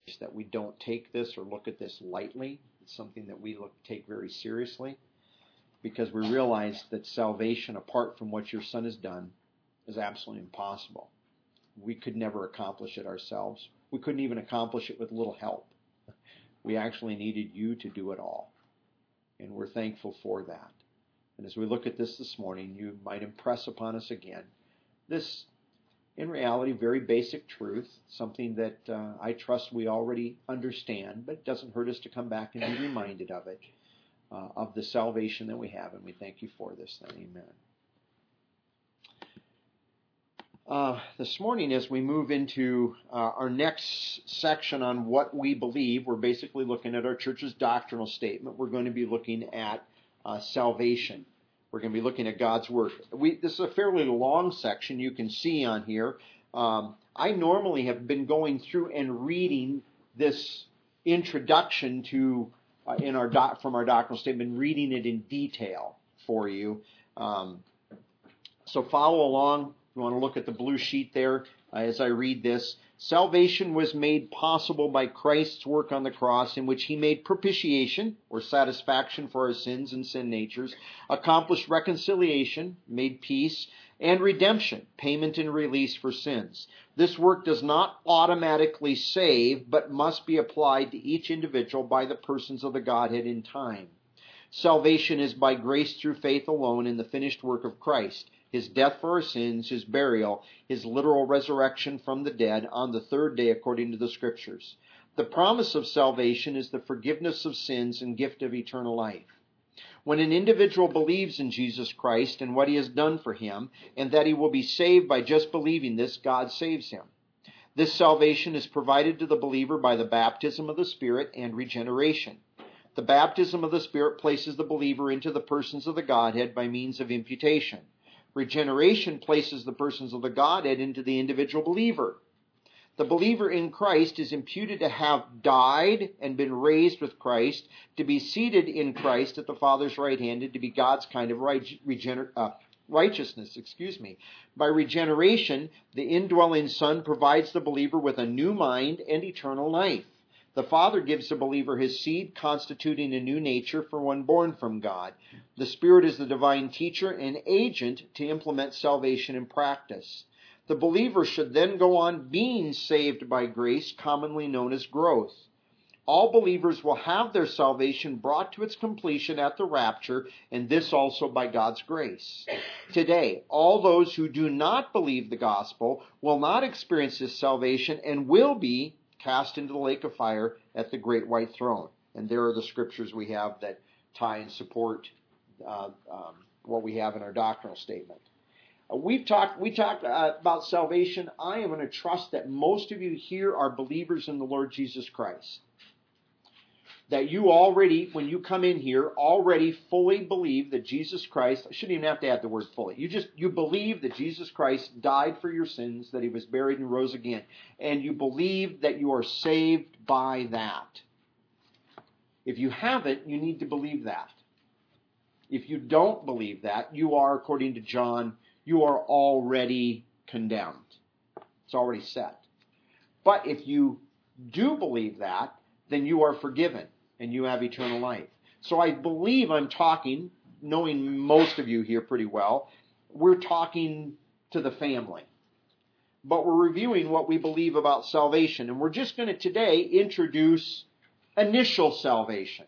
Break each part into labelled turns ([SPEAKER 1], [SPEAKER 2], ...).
[SPEAKER 1] that we don't take this or look at this lightly. It's something that we take very seriously, because we realize that salvation, apart from what your Son has done, is absolutely impossible. We could never accomplish it ourselves. We couldn't even accomplish it with little help. We actually needed you to do it all. And we're thankful for that. And as we look at this morning, you might impress upon us again this, in reality, very basic truth, something that I trust we already understand, but it doesn't hurt us to come back and be reminded of it, of the salvation that we have. And we thank you for this then. Amen. This morning, as we move into our next section on what we believe, we're basically looking at our church's doctrinal statement. We're going to be looking at salvation. We're going to be looking at God's Word. This is a fairly long section you can see on here. I normally have been going through and reading this introduction to from our doctrinal statement, reading it in detail for you. So follow along. You want to look at the blue sheet there as I read this. Salvation was made possible by Christ's work on the cross, in which he made propitiation, or satisfaction for our sins and sin natures, accomplished reconciliation, made peace, and redemption, payment and release for sins. This work does not automatically save, but must be applied to each individual by the persons of the Godhead in time. Salvation is by grace through faith alone in the finished work of Christ. His death for our sins, his burial, his literal resurrection from the dead on the third day according to the Scriptures. The promise of salvation is the forgiveness of sins and gift of eternal life. When an individual believes in Jesus Christ and what he has done for him, and that he will be saved by just believing this, God saves him. This salvation is provided to the believer by the baptism of the Spirit and regeneration. The baptism of the Spirit places the believer into the persons of the Godhead by means of imputation. Regeneration places the persons of the Godhead into the individual believer. The believer in Christ is imputed to have died and been raised with Christ, to be seated in Christ at the Father's right hand, and to be God's kind of righteousness. By regeneration, the indwelling Son provides the believer with a new mind and eternal life. The Father gives the believer his seed, constituting a new nature for one born from God. The Spirit is the divine teacher and agent to implement salvation in practice. The believer should then go on being saved by grace, commonly known as growth. All believers will have their salvation brought to its completion at the rapture, and this also by God's grace. Today, all those who do not believe the gospel will not experience this salvation and will be cast into the lake of fire at the great white throne. And there are the scriptures we have that tie and support what we have in our doctrinal statement. We talked about salvation. I am going to trust that most of you here are believers in the Lord Jesus Christ. That you already, when you come in here, already fully believe that Jesus Christ, I shouldn't even have to add the word fully, you believe that Jesus Christ died for your sins, that he was buried and rose again, and you believe that you are saved by that. If you haven't, you need to believe that. If you don't believe that, you are, according to John, you are already condemned. It's already set. But if you do believe that, then you are forgiven and you have eternal life. So I believe I'm talking, knowing most of you here pretty well, we're talking to the family. But we're reviewing what we believe about salvation. And we're just going to today introduce initial salvation.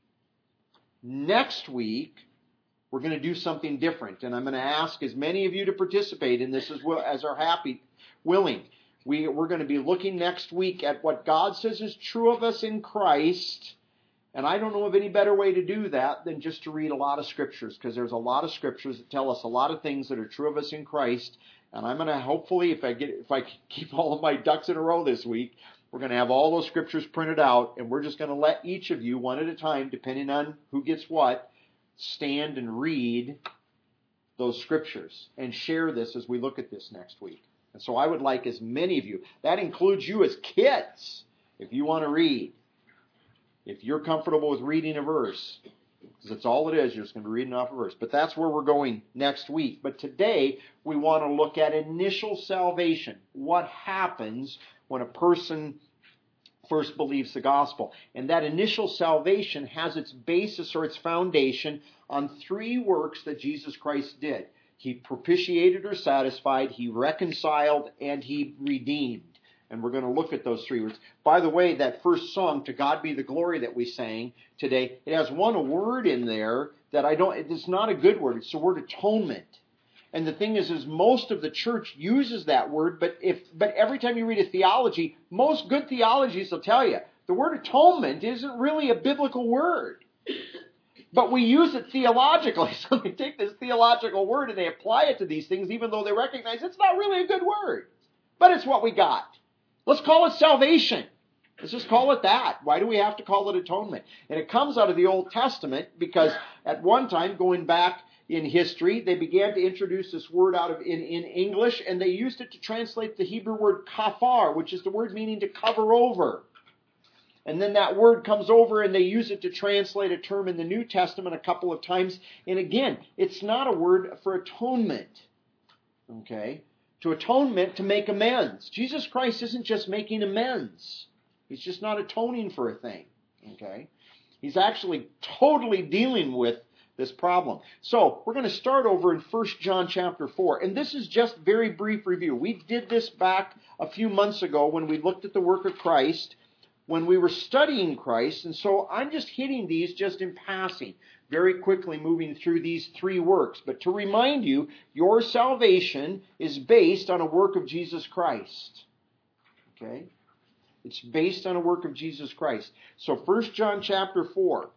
[SPEAKER 1] Next week, we're going to do something different. And I'm going to ask as many of you to participate in this as well as are willing. We're going to be looking next week at what God says is true of us in Christ. And I don't know of any better way to do that than just to read a lot of scriptures, because there's a lot of scriptures that tell us a lot of things that are true of us in Christ. And I'm going to hopefully, if I keep all of my ducks in a row this week, we're going to have all those scriptures printed out, and we're just going to let each of you, one at a time, depending on who gets what, stand and read those scriptures and share this as we look at this next week. And so I would like as many of you, that includes you as kids, if you want to read, if you're comfortable with reading a verse, because that's all it is, you're just going to be reading off a verse. But that's where we're going next week. But today, we want to look at initial salvation. What happens when a person first believes the gospel. And that initial salvation has its basis or its foundation on three works that Jesus Christ did. He propitiated or satisfied, He reconciled, and He redeemed. And we're going to look at those three words. By the way, that first song, To God Be the Glory, that we sang today, it has one word in there that it's not a good word. It's the word atonement. And the thing is most of the church uses that word, but every time you read a theology, most good theologies will tell you the word atonement isn't really a biblical word. But we use it theologically. So they take this theological word and they apply it to these things, even though they recognize it's not really a good word. But it's what we got. Let's call it salvation. Let's just call it that. Why do we have to call it atonement? And it comes out of the Old Testament because at one time, going back in history, they began to introduce this word in English, and they used it to translate the Hebrew word kafar, which is the word meaning to cover over. And then that word comes over and they use it to translate a term in the New Testament a couple of times. And again, it's not a word for atonement. Okay? To atonement, to make amends. Jesus Christ isn't just making amends. He's just not atoning for a thing. Okay? He's actually totally dealing with this problem. So, we're going to start over in 1 John chapter 4. And this is just very brief review. We did this back a few months ago when we looked at the work of Christ, when we were studying Christ. And so I'm just hitting these just in passing, very quickly moving through these three works. But to remind you, your salvation is based on a work of Jesus Christ. Okay? It's based on a work of Jesus Christ. So 1 John chapter 4.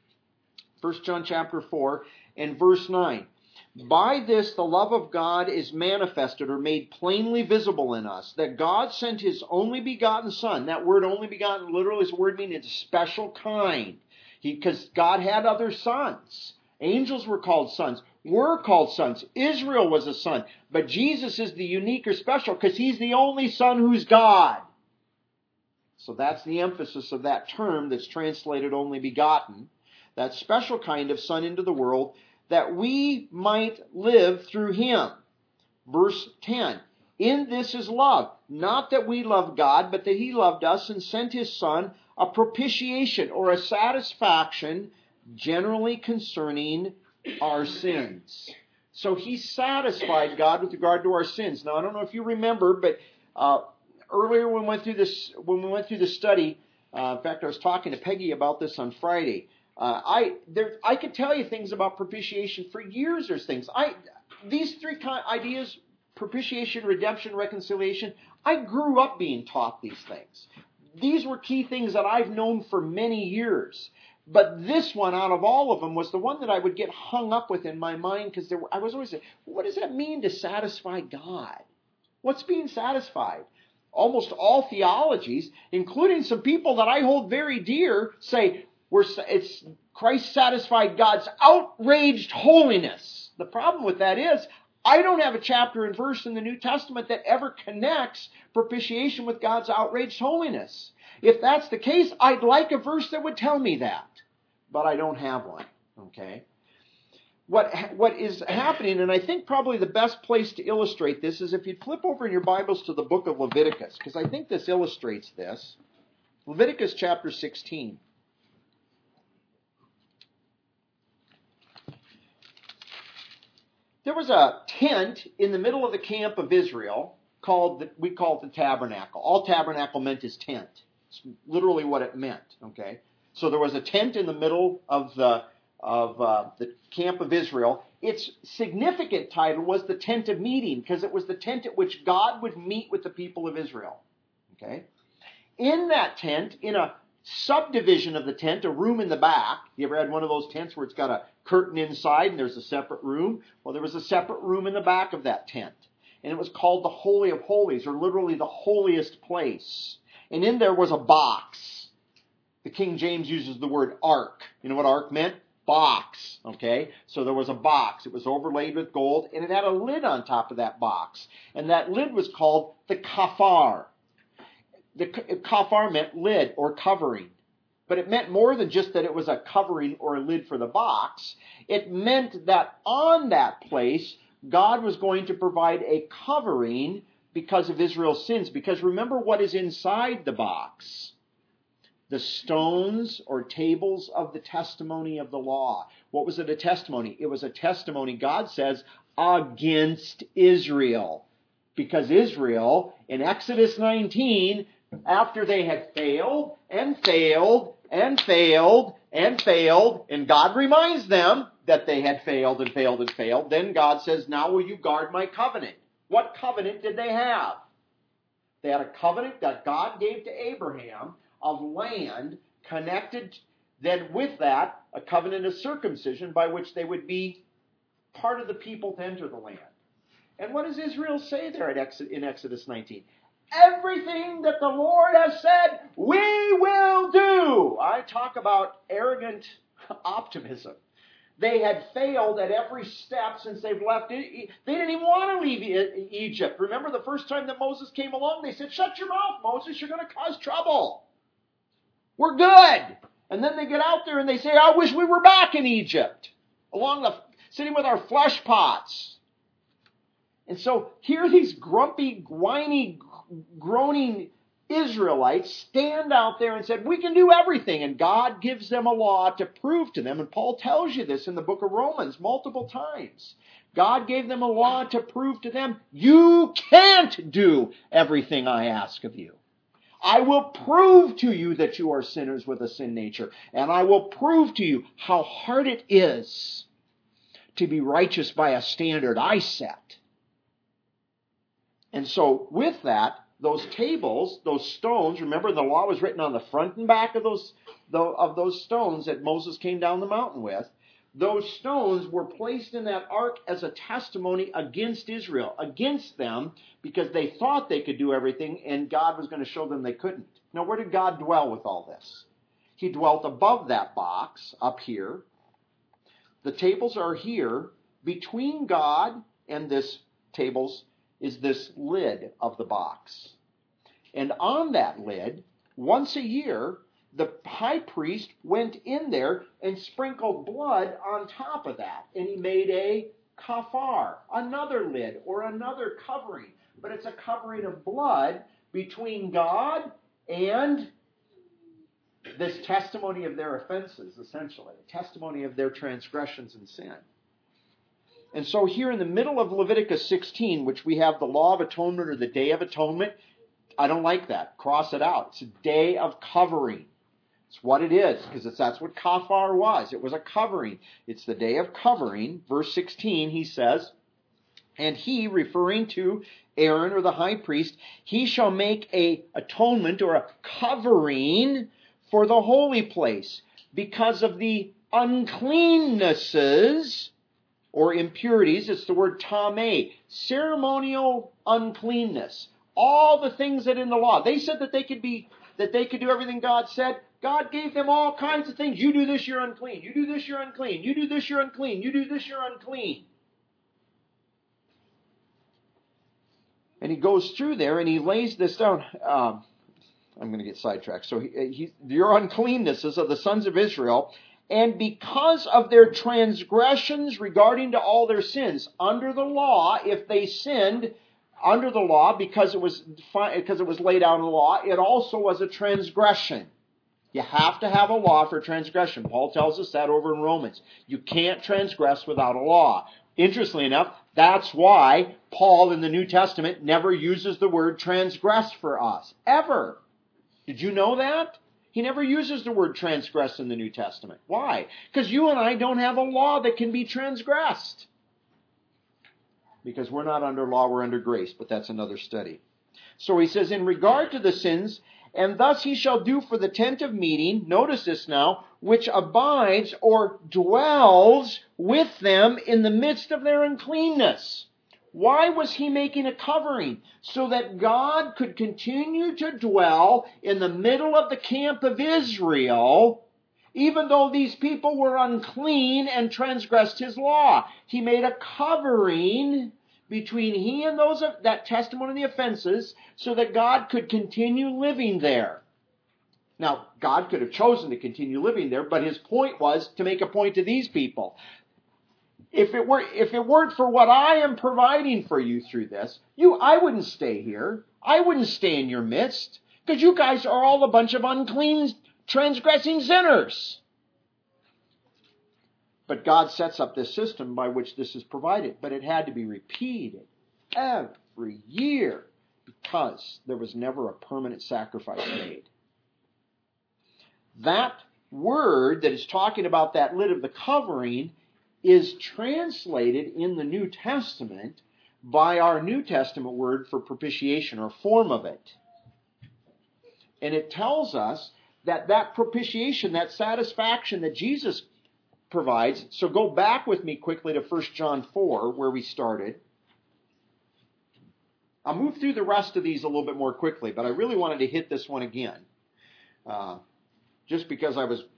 [SPEAKER 1] 1 John chapter 4 and verse 9. By this the love of God is manifested or made plainly visible in us, that God sent His only begotten Son. That word only begotten literally is a word meaning it's a special kind. Because God had other sons. Angels were called sons. We're called sons. Israel was a son. But Jesus is the unique or special because He's the only Son who's God. So that's the emphasis of that term that's translated only begotten. That special kind of Son into the world, that we might live through Him. Verse 10, in this is love, not that we love God, but that He loved us and sent His Son, a propitiation or a satisfaction, generally concerning our sins. So He satisfied God with regard to our sins. Now, I don't know if you remember, but earlier when we went through this study, in fact, I was talking to Peggy about this on Friday. I could tell you things about propitiation for years. There's things. These three ideas, propitiation, redemption, reconciliation, I grew up being taught these things. These were key things that I've known for many years. But this one, out of all of them, was the one that I would get hung up with in my mind because I was always saying, what does that mean to satisfy God? What's being satisfied? Almost all theologies, including some people that I hold very dear, say, it's Christ satisfied God's outraged holiness. The problem with that is, I don't have a chapter and verse in the New Testament that ever connects propitiation with God's outraged holiness. If that's the case, I'd like a verse that would tell me that. But I don't have one. Okay? What is happening, and I think probably the best place to illustrate this is if you flip over in your Bibles to the book of Leviticus, because I think this illustrates this. Leviticus chapter 16. There was a tent in the middle of the camp of Israel we call it the tabernacle. All tabernacle meant is tent. It's literally what it meant. Okay, so there was a tent in the middle of the camp of Israel. Its significant title was the tent of meeting because it was the tent at which God would meet with the people of Israel. Okay, in that tent, in a subdivision of the tent, a room in the back. You ever had one of those tents where it's got a curtain inside and there's a separate room? Well, there was a separate room in the back of that tent. And it was called the Holy of Holies, or literally the holiest place. And in there was a box. The King James uses the word ark. You know what ark meant? Box. Okay? So there was a box. It was overlaid with gold, and it had a lid on top of that box. And that lid was called the kafar. The kafar meant lid or covering. But it meant more than just that it was a covering or a lid for the box. It meant that on that place, God was going to provide a covering because of Israel's sins. Because remember what is inside the box. the stones or tables of the testimony of the law. What was it a testimony? It was a testimony, God says, against Israel. Because Israel, in Exodus 19, after they had failed and failed and failed and failed, and God reminds them that they had failed and failed and failed, then God says, now will you guard my covenant? What covenant did they have? They had a covenant that God gave to Abraham of land connected, then with that, a covenant of circumcision by which they would be part of the people to enter the land. And what does Israel say there in Exodus 19? Everything that the Lord has said, we will do. I talk about arrogant optimism. They had failed at every step since they've left. They didn't even want to leave Egypt. Remember the first time that Moses came along, they said, shut your mouth, Moses, you're going to cause trouble. We're good. And then they get out there and they say, I wish we were back in Egypt, sitting with our flesh pots. And so here these grumpy, whiny, groaning Israelites stand out there and said, we can do everything. And God gives them a law to prove to them. And Paul tells you this in the book of Romans multiple times. God gave them a law to prove to them, you can't do everything I ask of you. I will prove to you that you are sinners with a sin nature. And I will prove to you how hard it is to be righteous by a standard I set. And so with that, those tables, those stones, remember the law was written on the front and back of those stones that Moses came down the mountain with. Those stones were placed in that ark as a testimony against Israel, against them, because they thought they could do everything and God was going to show them they couldn't. Now, where did God dwell with all this? He dwelt above that box, up here. The tables are here. Between God and this tables is this lid of the box. And on that lid, once a year, the high priest went in there and sprinkled blood on top of that. And he made a kafar, another lid or another covering. But it's a covering of blood between God and this testimony of their offenses, essentially. A testimony of their transgressions and sin. And so here in the middle of Leviticus 16, which we have the Law of Atonement or the Day of Atonement, I don't like that. Cross it out. It's a day of covering. It's what it is, because that's what kafar was. It was a covering. It's the day of covering. Verse 16, he says, and he, referring to Aaron or the high priest, he shall make a atonement or a covering for the holy place because of the uncleannesses or impurities. It's the word tameh, ceremonial uncleanness. All the things that in the law, they said that they could do everything God said. God gave them all kinds of things. You do this, you're unclean. You do this, you're unclean. You do this, you're unclean. You do this, you're unclean. And he goes through there and he lays this down. I'm going to get sidetracked. So your uncleannesses of the sons of Israel, and because of their transgressions regarding to all their sins, under the law, if they sinned under the law, because it was laid out in the law, it also was a transgression. You have to have a law for transgression. Paul tells us that over in Romans. You can't transgress without a law. Interestingly enough, that's why Paul in the New Testament never uses the word transgress for us. Ever. Did you know that? He never uses the word transgress in the New Testament. Why? Because you and I don't have a law that can be transgressed. Because we're not under law, we're under grace. But that's another study. So he says, in regard to the sins, and thus he shall do for the tent of meeting, notice this now, which abides or dwells with them in the midst of their uncleanness. Why was he making a covering? So that God could continue to dwell in the middle of the camp of Israel, even though these people were unclean and transgressed his law. He made a covering between he and those of that testimony of the offenses, so that God could continue living there. Now, God could have chosen to continue living there, but his point was to make a point to these people. If it weren't for what I am providing for you through this, I wouldn't stay here. I wouldn't stay in your midst, because you guys are all a bunch of unclean, transgressing sinners. But God sets up this system by which this is provided. But it had to be repeated every year because there was never a permanent sacrifice made. That word that is talking about that lid of the covering is translated in the New Testament by our New Testament word for propitiation, or form of it. And it tells us that that propitiation, that satisfaction that Jesus provides. So go back with me quickly to 1 John 4, where we started. I'll move through the rest of these a little bit more quickly, but I really wanted to hit this one again. Just because I was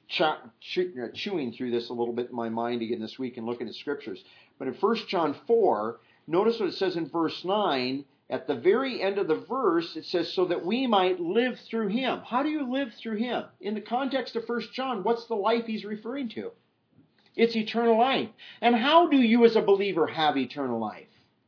[SPEAKER 1] chewing through this a little bit in my mind again this week and looking at scriptures. But in 1 John 4, notice what it says in verse 9. At the very end of the verse, it says, so that we might live through him. How do you live through him? In the context of 1 John, what's the life he's referring to? It's eternal life. And how do you as a believer have eternal life?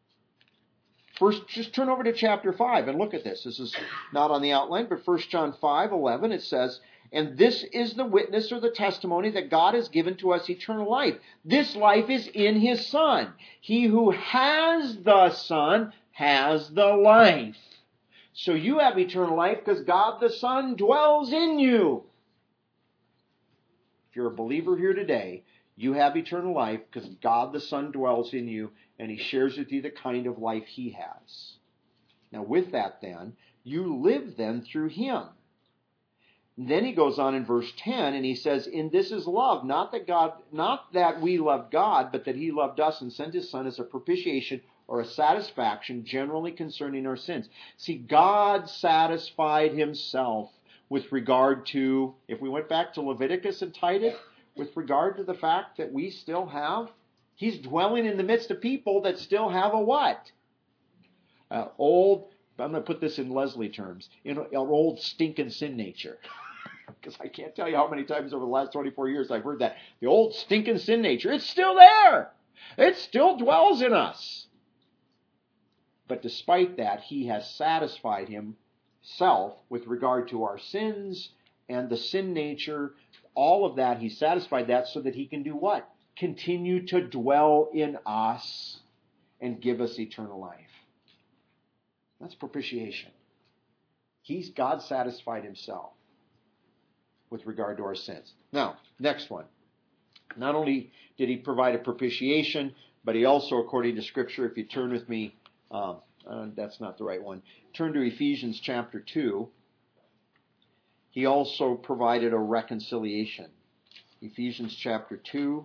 [SPEAKER 1] First, just turn over to chapter 5 and look at this. This is not on the outline, but 1 John 5:11, it says, and this is the witness or the testimony that God has given to us eternal life. This life is in his Son. He who has the Son has the life. So you have eternal life because God the Son dwells in you. If you're a believer here today, you have eternal life because God the Son dwells in you and he shares with you the kind of life he has. Now with that then, you live then through him. And then he goes on in verse 10 and he says, in this is love, not that we loved God, but that he loved us and sent his Son as a propitiation or a satisfaction generally concerning our sins. See, God satisfied himself with regard to, if we went back to Leviticus and Titus, with regard to the fact that we still have, he's dwelling in the midst of people that still have a what? I'm going to put this in Leslie terms, an old stinking sin nature. Because I can't tell you how many times over the last 24 years I've heard that. The old stinking sin nature, it's still there. It still dwells in us. But despite that, he has satisfied himself with regard to our sins and the sin nature. All of that, he satisfied that so that he can do what? Continue to dwell in us and give us eternal life. That's propitiation. God satisfied himself with regard to our sins. Now, next one. Not only did he provide a propitiation, but he also, according to Scripture, if you turn with me, that's not the right one. Turn to Ephesians chapter 2. He also provided a reconciliation. Ephesians chapter 2.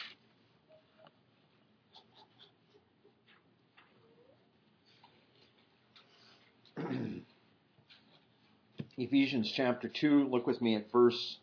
[SPEAKER 1] Ephesians chapter 2, look with me at verse,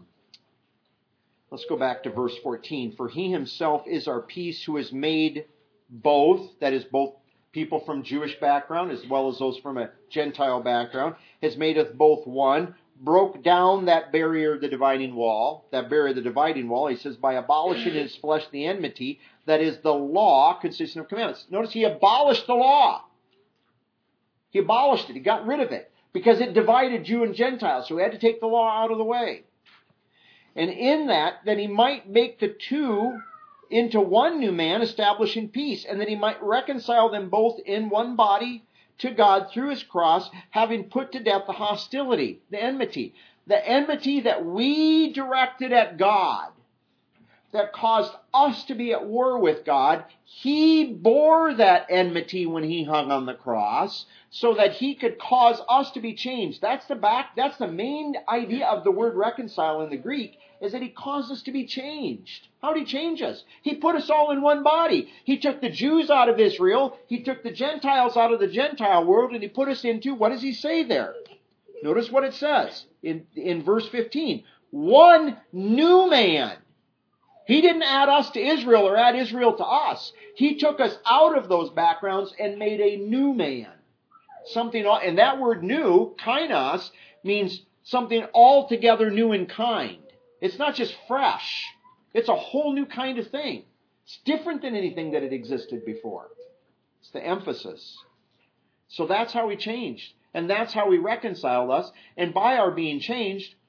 [SPEAKER 1] let's go back to verse 14. For he himself is our peace, who has made both, that is both people from Jewish background as well as those from a Gentile background, has made us both one, broke down that barrier, the dividing wall, he says, by abolishing in his flesh the enmity, that is the law consisting of commandments. Notice he abolished the law. He abolished it. He got rid of it. Because it divided Jew and Gentile, so he had to take the law out of the way. And in that he might make the two into one new man, establishing peace, and that he might reconcile them both in one body to God through his cross, having put to death the hostility, the enmity that we directed at God, that caused us to be at war with God. He bore that enmity when he hung on the cross so that he could cause us to be changed. That's the main idea of the word reconcile in the Greek, is that he caused us to be changed. How did he change us? He put us all in one body. He took the Jews out of Israel, he took the Gentiles out of the Gentile world, and he put us into, what does he say there? Notice what it says in verse 15. One new man. He didn't add us to Israel or add Israel to us. He took us out of those backgrounds and made a new man. And that word new, kainos, means something altogether new in kind. It's not just fresh. It's a whole new kind of thing. It's different than anything that had existed before. It's the emphasis. So that's how he changed. And that's how he reconciled us. And by our being changed,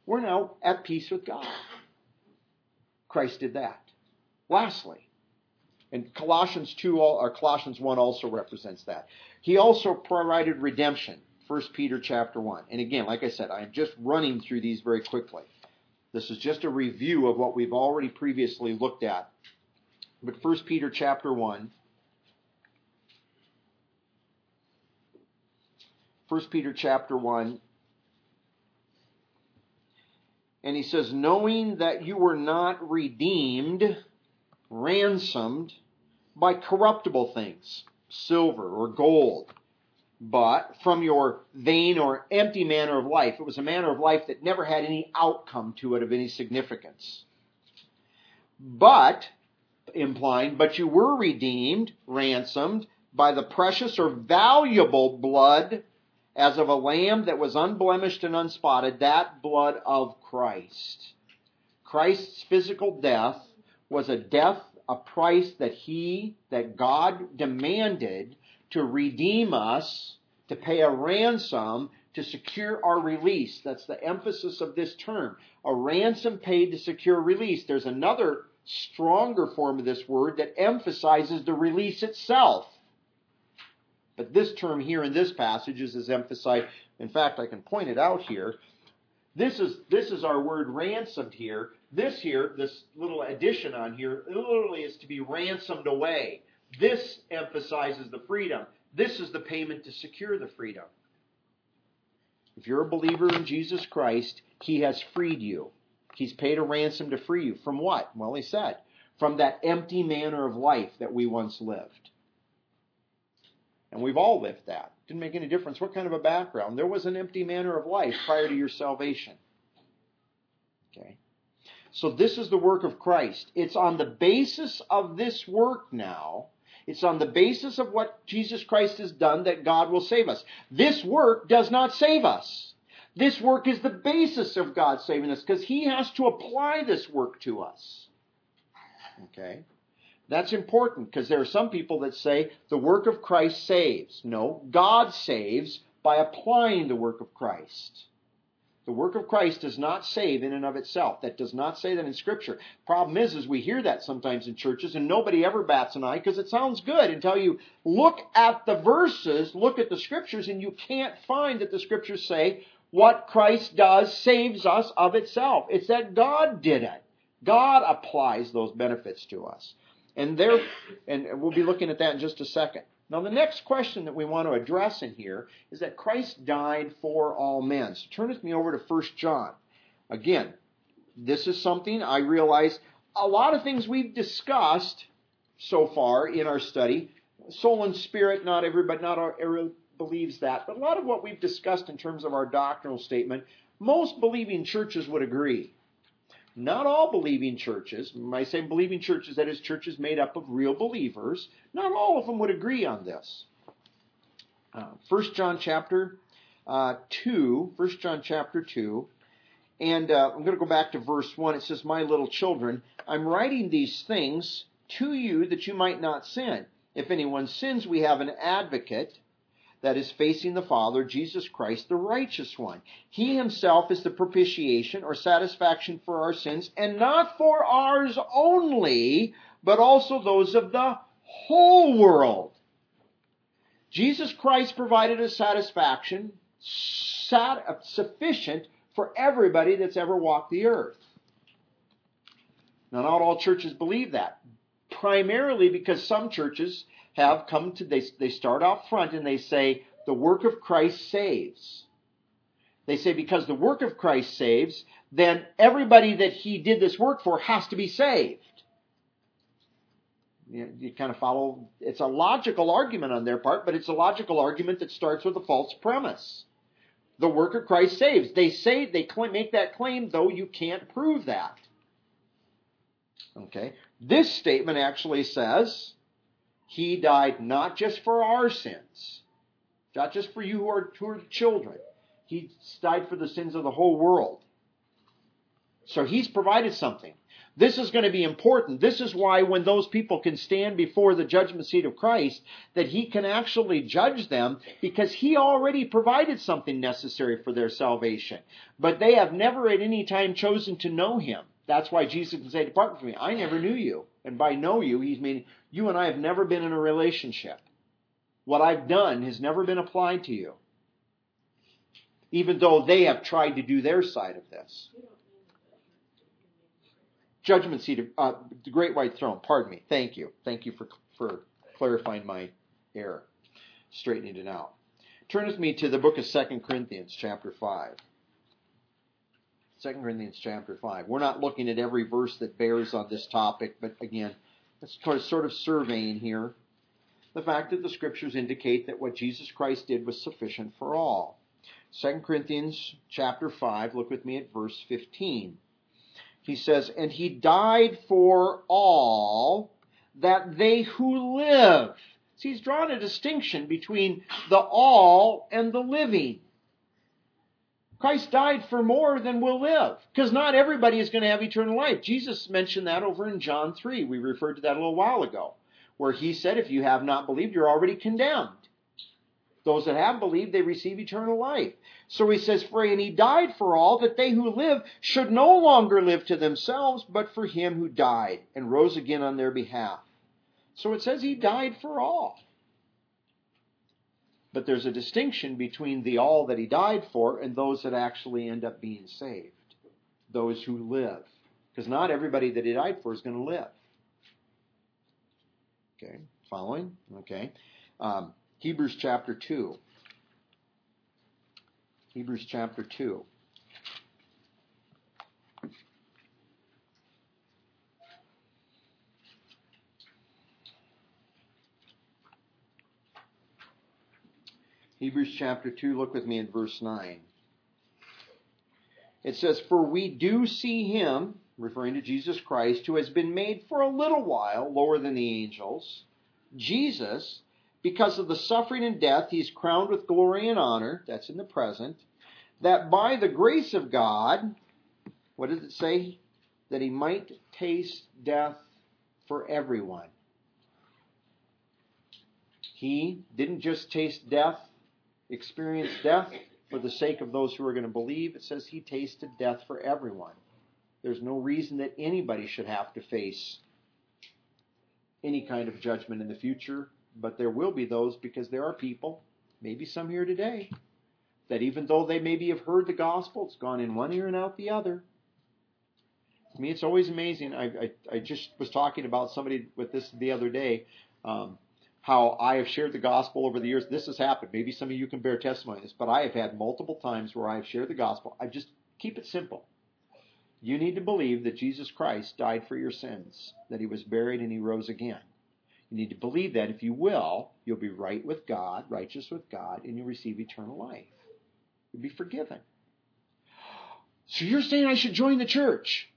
[SPEAKER 1] we're now at peace with God. Christ did that. Lastly, and Colossians 1 also represents that. He also provided redemption. 1 Peter chapter 1. And again, like I said, I am just running through these very quickly. This is just a review of what we've already previously looked at. But 1 Peter chapter 1. 1 Peter chapter 1. And he says, knowing that you were not redeemed, ransomed by corruptible things, silver or gold, but from your vain or empty manner of life. It was a manner of life that never had any outcome to it of any significance. But, implying, but you were redeemed, ransomed, by the precious or valuable blood as of a lamb that was unblemished and unspotted, that blood of Christ. Christ's physical death was a death, a price that God demanded to redeem us, to pay a ransom, to secure our release. That's the emphasis of this term. A ransom paid to secure release. There's another stronger form of this word that emphasizes the release itself. But this term here in this passage is emphasized. In fact, I can point it out here. This is our word ransomed here. This little addition on here, literally is to be ransomed away. This emphasizes the freedom. This is the payment to secure the freedom. If you're a believer in Jesus Christ, He has freed you. He's paid a ransom to free you. From what? Well, He said, from that empty manner of life that we once lived. And we've all lived that. Didn't make any difference what kind of a background. There was an empty manner of life prior to your salvation. Okay. So this is the work of Christ. It's on the basis of this work now. It's on the basis of what Jesus Christ has done that God will save us. This work does not save us. This work is the basis of God saving us because He has to apply this work to us. Okay. That's important because there are some people that say the work of Christ saves. No, God saves by applying the work of Christ. The work of Christ does not save in and of itself. That does not say that in Scripture. Problem is we hear that sometimes in churches and nobody ever bats an eye because it sounds good until you look at the verses, look at the Scriptures, and you can't find that the Scriptures say what Christ does saves us of itself. It's that God did it. God applies those benefits to us. And we'll be looking at that in just a second. Now, the next question that we want to address in here is that Christ died for all men. So turn with me over to 1 John. Again, this is something I realize a lot of things we've discussed so far in our study. Soul and spirit, not everybody believes that. But a lot of what we've discussed in terms of our doctrinal statement, most believing churches would agree. Not all believing churches, when I say believing churches, that is churches made up of real believers, not all of them would agree on this. 1 John chapter 2, and I'm going to go back to verse 1. It says, my little children, I'm writing these things to you that you might not sin. If anyone sins, we have an advocate that is facing the Father, Jesus Christ, the righteous one. He Himself is the propitiation or satisfaction for our sins, and not for ours only, but also those of the whole world. Jesus Christ provided a satisfaction sufficient for everybody that's ever walked the earth. Now, not all churches believe that, primarily because some churches have come to, they start out front and they say, the work of Christ saves. They say because the work of Christ saves, then everybody that He did this work for has to be saved. You kind of follow, it's a logical argument on their part, but it's a logical argument that starts with a false premise. The work of Christ saves. They make that claim, though you can't prove that. Okay? This statement actually says, He died not just for our sins, not just for you who are children. He died for the sins of the whole world. So He's provided something. This is going to be important. This is why when those people can stand before the judgment seat of Christ, that He can actually judge them, because He already provided something necessary for their salvation. But they have never at any time chosen to know Him. That's why Jesus can say, "Depart from me, I never knew you." And by know you, He's meaning you and I have never been in a relationship. What I've done has never been applied to you. Even though they have tried to do their side of this. Judgment seat of the great white throne. Pardon me. Thank you. Thank you for clarifying my error, straightening it out. Turn with me to the book of 2 Corinthians chapter 5. 2 Corinthians chapter 5. We're not looking at every verse that bears on this topic, but again, it's sort of surveying here the fact that the Scriptures indicate that what Jesus Christ did was sufficient for all. 2 Corinthians chapter 5, look with me at verse 15. He says, "And He died for all, that they who live." See, he's drawn a distinction between the all and the living. Christ died for more than will live, because not everybody is going to have eternal life. Jesus mentioned that over in John 3. We referred to that a little while ago, where He said, if you have not believed, you're already condemned. Those that have believed, they receive eternal life. So He says, "And He died for all, that they who live should no longer live to themselves, but for Him who died and rose again on their behalf." So it says He died for all. But there's a distinction between the all that He died for and those that actually end up being saved. Those who live. Because not everybody that He died for is going to live. Okay, following? Okay. Hebrews chapter 2. Hebrews chapter 2. Hebrews chapter 2, look with me at verse 9. It says, "For we do see Him," referring to Jesus Christ, "who has been made for a little while lower than the angels, Jesus, because of the suffering and death, He's crowned with glory and honor," that's in the present, "that by the grace of God," what does it say? "That He might taste death for everyone." He didn't just taste death, experience death for the sake of those who are going to believe. It says He tasted death for everyone. There's no reason that anybody should have to face any kind of judgment in the future, but there will be those, because there are people, maybe some here today, that even though they maybe have heard the gospel, it's gone in one ear and out the other. To me, it's always amazing. I just was talking about somebody with this the other day, how I have shared the gospel over the years. This has happened. Maybe some of you can bear testimony to this, but I have had multiple times where I have shared the gospel. I just keep it simple. You need to believe that Jesus Christ died for your sins, that He was buried and He rose again. You need to believe that. If you will, you'll be right with God, righteous with God, and you'll receive eternal life. You'll be forgiven. So you're saying I should join the church?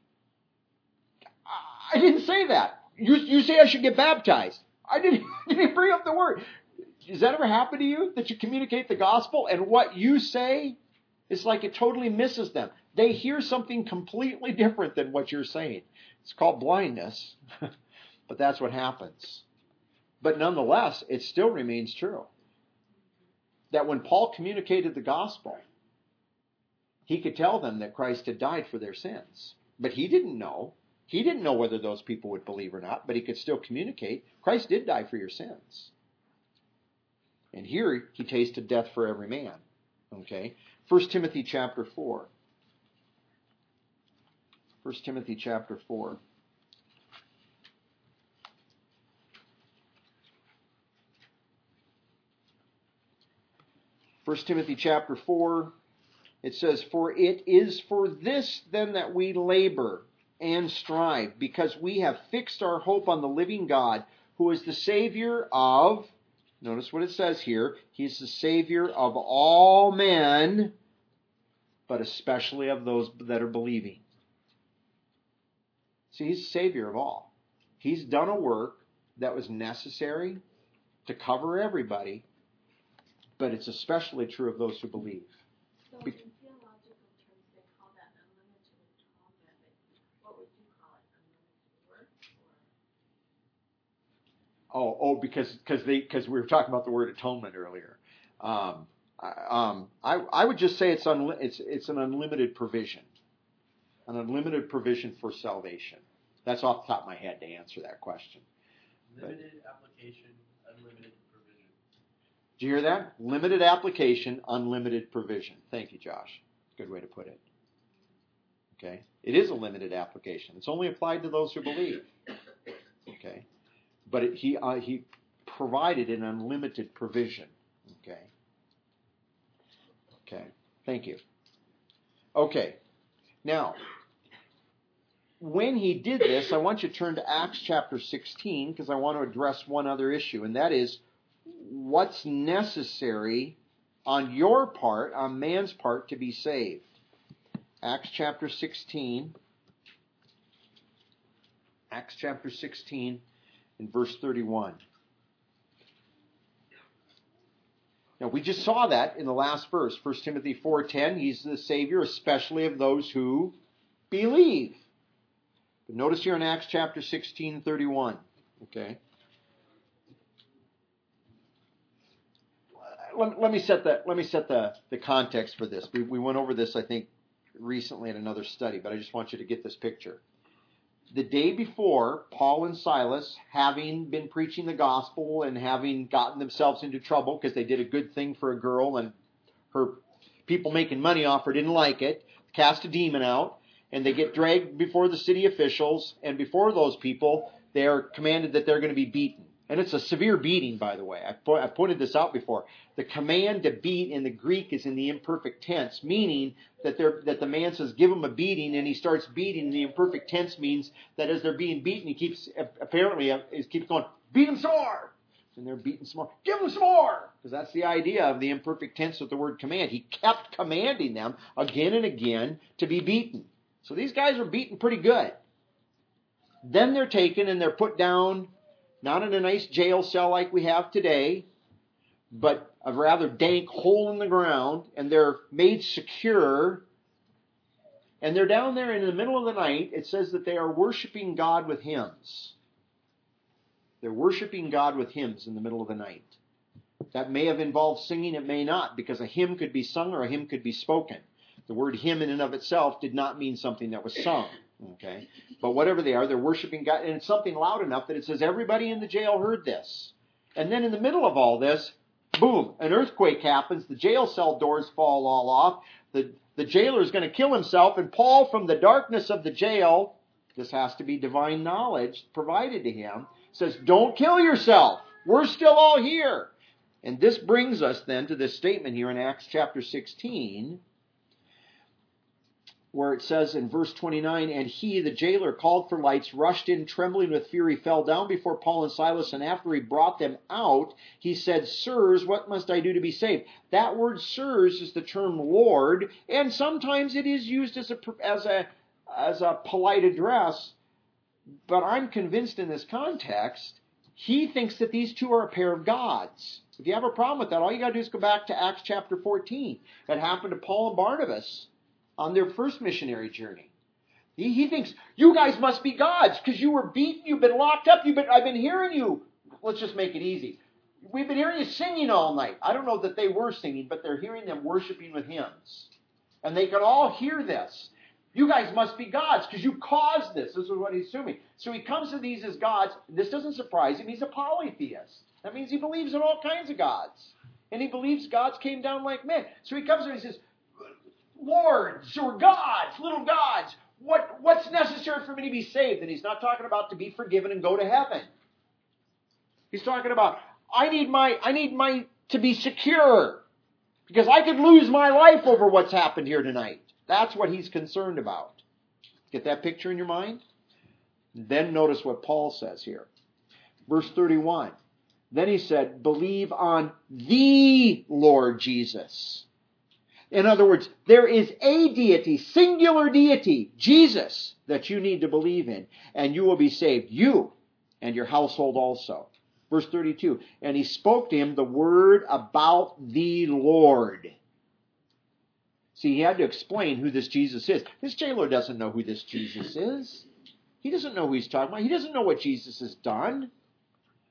[SPEAKER 1] I didn't say that. You say I should get baptized. I didn't bring up the word. Does that ever happen to you, that you communicate the gospel and what you say is like it totally misses them? They hear something completely different than what you're saying. It's called blindness, but that's what happens. But nonetheless, it still remains true that when Paul communicated the gospel, he could tell them that Christ had died for their sins. But he didn't know. He didn't know whether those people would believe or not, but he could still communicate, Christ did die for your sins. And here he tasted death for every man. Okay? 1 Timothy chapter 4. 1 Timothy chapter 4. 1 Timothy chapter 4, it says, "For it is for this then that we labor and strive, because we have fixed our hope on the living God, who is the Savior of," notice what it says here, He's the Savior of all men, but especially of those that are believing. See, He's the Savior of all. He's done a work that was necessary to cover everybody, but it's especially true of those who believe.
[SPEAKER 2] So in theological terms, they call that unlimited atonement.
[SPEAKER 1] Because we were talking about the word atonement earlier. I would just say it's an unlimited provision, for salvation. That's off the top of my head to answer that question.
[SPEAKER 2] Limited application, unlimited provision.
[SPEAKER 1] Did you hear that? Limited application, unlimited provision. Thank you, Josh. Good way to put it. Okay, it is a limited application. It's only applied to those who believe. Okay, but he provided an unlimited provision. Okay, thank you. Okay, now, when he did this, I want you to turn to Acts chapter 16 because I want to address one other issue, and that is what's necessary on your part, on man's part, to be saved. Acts chapter 16. Acts chapter 16 and verse 31. Now, we just saw that in the last verse, 1 Timothy 4:10. He's the Savior, especially of those who believe. But notice here in Acts chapter 16:31. Okay. Let me set the context for this. We went over this, I think, recently in another study, but I just want you to get this picture. The day before, Paul and Silas, having been preaching the gospel and having gotten themselves into trouble because they did a good thing for a girl and her people making money off her didn't like it, cast a demon out, and they get dragged before the city officials, and before those people, they are commanded that they're going to be beaten. And it's a severe beating, by the way. I've pointed this out before. The command to beat in the Greek is in the imperfect tense, meaning that the man says, give him a beating, and he starts beating. The imperfect tense means that as they're being beaten, he keeps going, beat him some more. And they're beating some more. Give him some more. Because that's the idea of the imperfect tense of the word command. He kept commanding them again and again to be beaten. So these guys are beaten pretty good. Then they're taken and they're put down, not in a nice jail cell like we have today, but a rather dank hole in the ground, and they're made secure. And they're down there in the middle of the night. It says that they are worshiping God with hymns. They're worshiping God with hymns in the middle of the night. That may have involved singing, it may not, because a hymn could be sung or a hymn could be spoken. The word hymn in and of itself did not mean something that was sung. Okay, but whatever they are, they're worshiping God, and it's something loud enough that it says everybody in the jail heard this. And then in the middle of all this, boom, an earthquake happens, the jail cell doors fall all off, the jailer is going to kill himself, and Paul, from the darkness of the jail, this has to be divine knowledge provided to him, says, don't kill yourself, we're still all here. And this brings us then to this statement here in Acts chapter 16, where it says in verse 29, and he, the jailer, called for lights, rushed in, trembling with fear. He fell down before Paul and Silas, and after he brought them out, he said, sirs, what must I do to be saved? That word sirs is the term Lord, and sometimes it is used as a polite address, but I'm convinced in this context, he thinks that these two are a pair of gods. If you have a problem with that, all you got to do is go back to Acts chapter 14. It happened to Paul and Barnabas on their first missionary journey. He thinks, you guys must be gods because you were beaten, you've been locked up, I've been hearing you. Let's just make it easy. We've been hearing you singing all night. I don't know that they were singing, but they're hearing them worshiping with hymns. And they can all hear this. You guys must be gods because you caused this. This is what he's assuming. So he comes to these as gods. This doesn't surprise him. He's a polytheist. That means he believes in all kinds of gods. And he believes gods came down like men. So he comes and he says, lords or gods, little gods, what's necessary for me to be saved? And he's not talking about to be forgiven and go to heaven. He's talking about, I need to be secure because I could lose my life over what's happened here tonight. That's what he's concerned about. Get that picture in your mind? Then notice what Paul says here. Verse 31. Then he said, believe on the Lord Jesus. In other words, there is a deity, singular deity, Jesus, that you need to believe in, and you will be saved, you and your household also. Verse 32, and he spoke to him the word about the Lord. See, he had to explain who this Jesus is. This jailer doesn't know who this Jesus is. He doesn't know who he's talking about. He doesn't know what Jesus has done.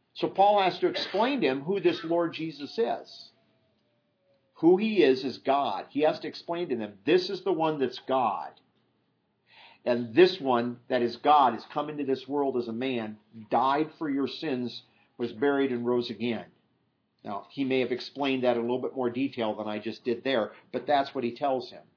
[SPEAKER 1] So Paul has to explain to him who this Lord Jesus is. Who he is God. He has to explain to them, this is the one that's God. And this one that is God has come into this world as a man, died for your sins, was buried, and rose again. Now, he may have explained that in a little bit more detail than I just did there, but that's what he tells him.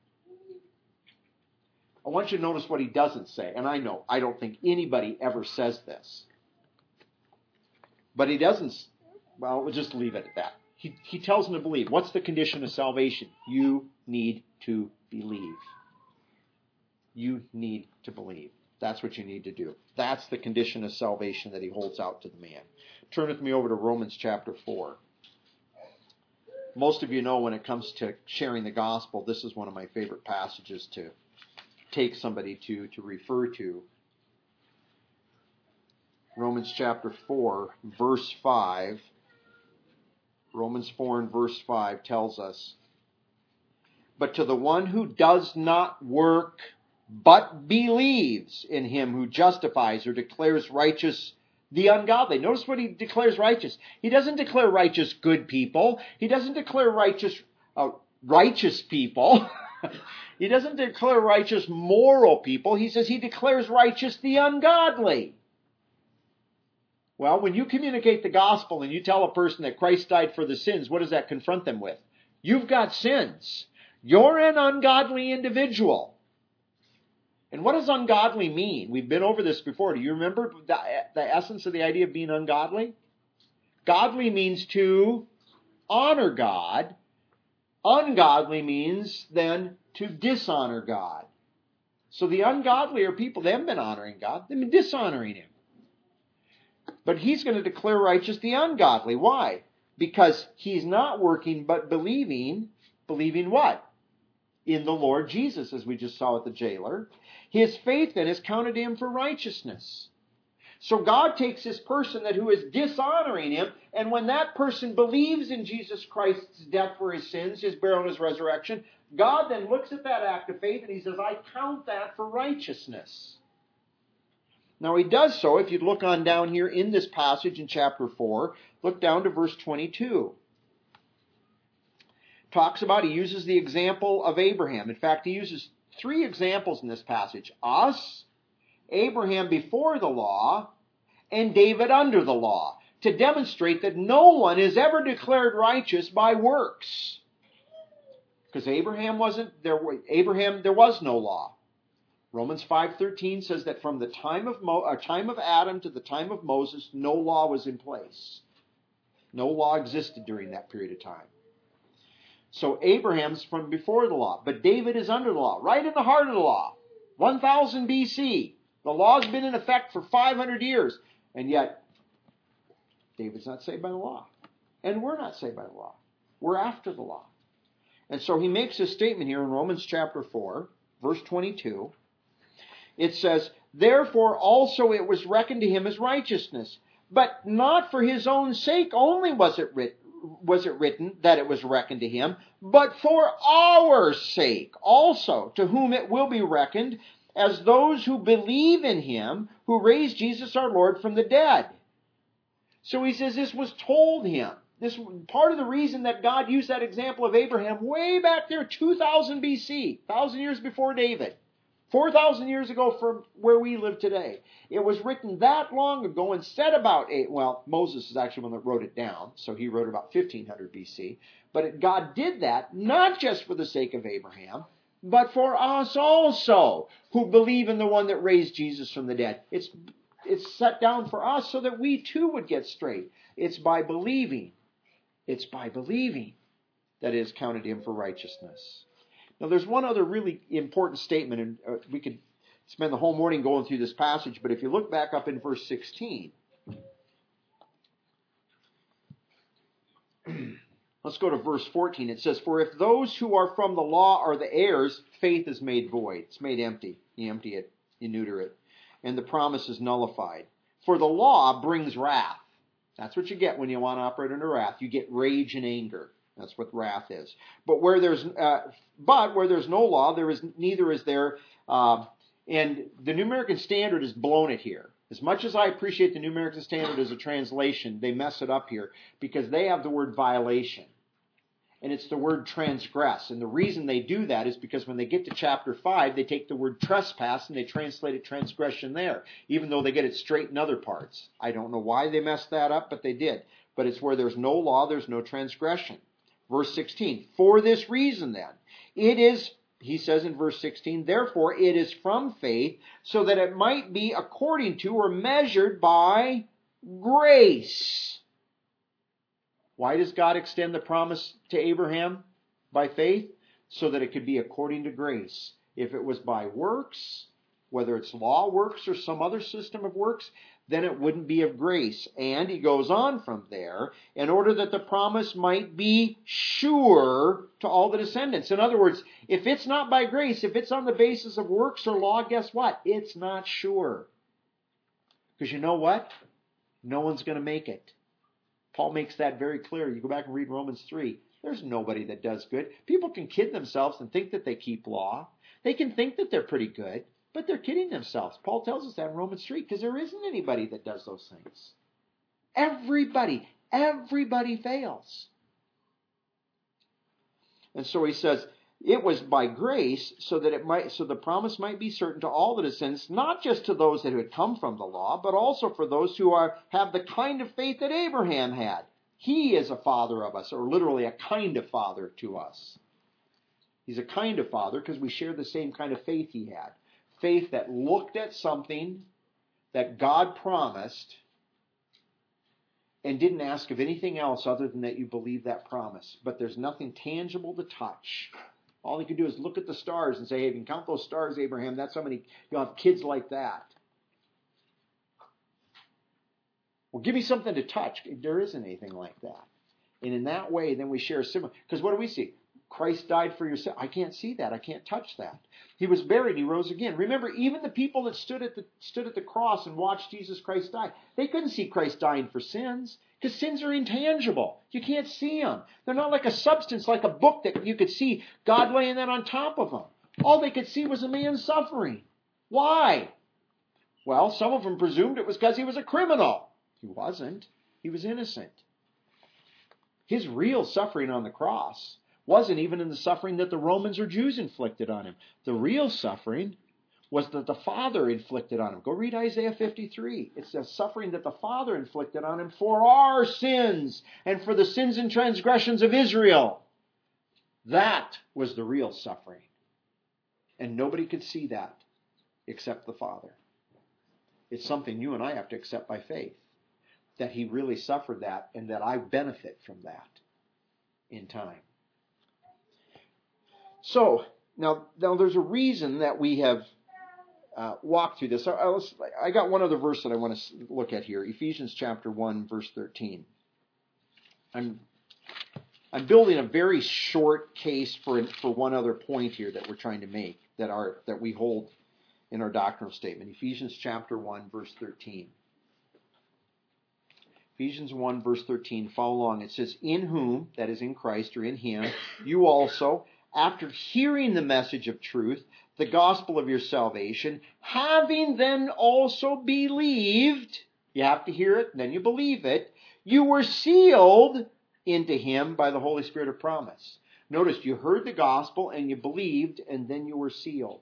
[SPEAKER 1] I want you to notice what he doesn't say. And I don't think anybody ever says this. But he doesn't, well, we'll just leave it at that. He tells them to believe. What's the condition of salvation? You need to believe. You need to believe. That's what you need to do. That's the condition of salvation that he holds out to the man. Turn with me over to Romans chapter 4. Most of you know when it comes to sharing the gospel, this is one of my favorite passages to take somebody to refer to. Romans chapter 4, verse 5. Romans 4 and verse 5 tells us, but to the one who does not work, but believes in him who justifies or declares righteous the ungodly. Notice what he declares righteous. He doesn't declare righteous good people. He doesn't declare righteous people. He doesn't declare righteous moral people. He says he declares righteous the ungodly. Well, when you communicate the gospel and you tell a person that Christ died for the sins, what does that confront them with? You've got sins. You're an ungodly individual. And what does ungodly mean? We've been over this before. Do you remember the essence of the idea of being ungodly? Godly means to honor God. Ungodly means then to dishonor God. So the ungodly are people, they haven't been honoring God, they've been dishonoring him. But he's going to declare righteous the ungodly. Why? Because he's not working but believing. Believing what? In the Lord Jesus, as we just saw with the jailer. His faith then is counted to him for righteousness. So God takes this person who is dishonoring him, and when that person believes in Jesus Christ's death for his sins, his burial and his resurrection, God then looks at that act of faith and he says, I count that for righteousness. Now he does so, if you'd look on down here in this passage in chapter 4, look down to verse 22. He uses the example of Abraham. In fact, he uses 3 examples in this passage. Us, Abraham before the law, and David under the law, to demonstrate that no one is ever declared righteous by works. Because there was no law. Romans 5:13 says that from the time of Adam to the time of Moses, no law was in place. No law existed during that period of time. So Abraham's from before the law, but David is under the law, right in the heart of the law. 1000 BC. The law's been in effect for 500 years, and yet David's not saved by the law. And we're not saved by the law. We're after the law. And so he makes a statement here in Romans chapter 4, verse 22. It says, therefore also it was reckoned to him as righteousness. But not for his own sake only was it written that it was reckoned to him, but for our sake also, to whom it will be reckoned as those who believe in him who raised Jesus our Lord from the dead. So he says this was told him. This part of the reason that God used that example of Abraham way back there, 2000 BC, 1,000 years before David, 4,000 years ago from where we live today. It was written that long ago and said about Moses is actually one that wrote it down, so he wrote about 1500 BC. But God did that not just for the sake of Abraham, but for us also, who believe in the one that raised Jesus from the dead. It's set down for us so that we too would get straight. It's by believing. It's by believing that it is counted him for righteousness. Now, there's one other really important statement, and we could spend the whole morning going through this passage, but if you look back up in verse 16, let's go to verse 14. It says, for if those who are from the law are the heirs, faith is made void. It's made empty. You empty it, you neuter it, and the promise is nullified. For the law brings wrath. That's what you get when you want to operate under wrath. You get rage and anger. That's what wrath is. But where there's no law, neither is there. And the New American Standard has blown it here. As much as I appreciate the New American Standard as a translation, they mess it up here because they have the word violation. And it's the word transgress. And the reason they do that is because when they get to chapter 5, they take the word trespass and they translate it transgression there, even though they get it straight in other parts. I don't know why they messed that up, but they did. But it's where there's no law, there's no transgression. Verse 16, for this reason then, it is, he says in verse 16, therefore it is from faith, so that it might be according to or measured by grace. Why does God extend the promise to Abraham by faith? So that it could be according to grace. If it was by works, whether it's law works or some other system of works, then it wouldn't be of grace. And he goes on from there, in order that the promise might be sure to all the descendants. In other words, if it's not by grace, if it's on the basis of works or law, guess what? It's not sure. Because you know what? No one's going to make it. Paul makes that very clear. You go back and read Romans 3. There's nobody that does good. People can kid themselves and think that they keep law. They can think that they're pretty good, but they're kidding themselves. Paul tells us that in Romans 3 because there isn't anybody that does those things. Everybody fails. And so he says, it was by grace so the promise might be certain to all the descendants, not just to those that had come from the law, but also for those who have the kind of faith that Abraham had. He is a father of us, or literally a kind of father to us. He's a kind of father because we share the same kind of faith he had. Faith that looked at something that God promised and didn't ask of anything else other than that you believe that promise. But there's nothing tangible to touch. All he could do is look at the stars and say, hey, if you can count those stars, Abraham, that's how many, you'll have kids like that. Well, give me something to touch. There isn't anything like that. And in that way, then we share a similar, because what do we see? Christ died for your sin. I can't see that. I can't touch that. He was buried. He rose again. Remember, even the people that stood at the cross and watched Jesus Christ die, they couldn't see Christ dying for sins because sins are intangible. You can't see them. They're not like a substance, like a book that you could see God laying that on top of them. All they could see was a man suffering. Why? Well, some of them presumed it was because he was a criminal. He wasn't. He was innocent. His real suffering on the cross wasn't even in the suffering that the Romans or Jews inflicted on him. The real suffering was that the Father inflicted on him. Go read Isaiah 53. It's the suffering that the Father inflicted on him for our sins and for the sins and transgressions of Israel. That was the real suffering. And nobody could see that except the Father. It's something you and I have to accept by faith. That he really suffered that and that I benefit from that in time. So, now there's a reason that we have walked through this. I got one other verse that I want to look at here. Ephesians chapter 1, verse 13. I'm building a very short case for one other point here that we're trying to make, that we hold in our doctrinal statement. Ephesians chapter 1, verse 13. Ephesians 1, verse 13, follow along. It says, in whom, that is in Christ, or in him, you also, after hearing the message of truth, the gospel of your salvation, having then also believed, you have to hear it, then you believe it, you were sealed into him by the Holy Spirit of promise. Notice, you heard the gospel and you believed, and then you were sealed.